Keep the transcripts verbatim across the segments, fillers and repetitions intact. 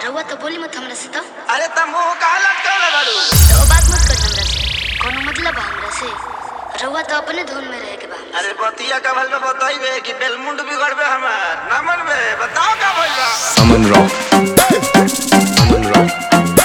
रउआ तो बोली मत हमरा से। तो अरे त मुंह काहे लटकल बाड़ू? तो बात मत कर हमरा से, कोनो मतलब बा हमरा से? रउआ तो अपने धुन में रहे के बा। अरे बतिया का भल में बताइबे कि बेलमुंड बिगड़बे हमार ना मनबे? बताओ का भइल बा? Aman rock Aman rock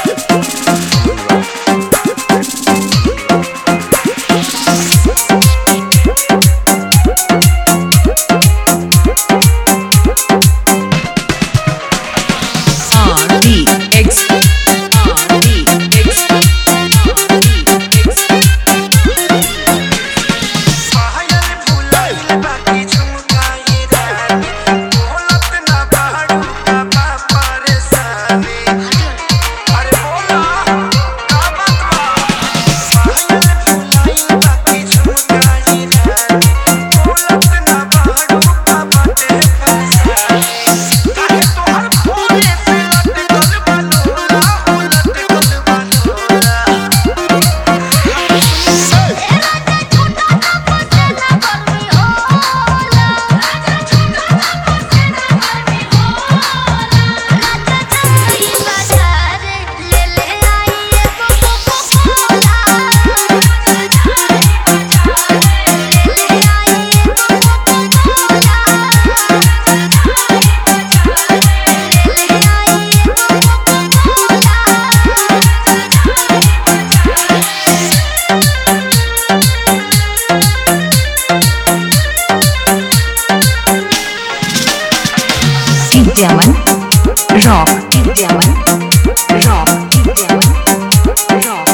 Diamond Rock Diamond Rock Diamond Rock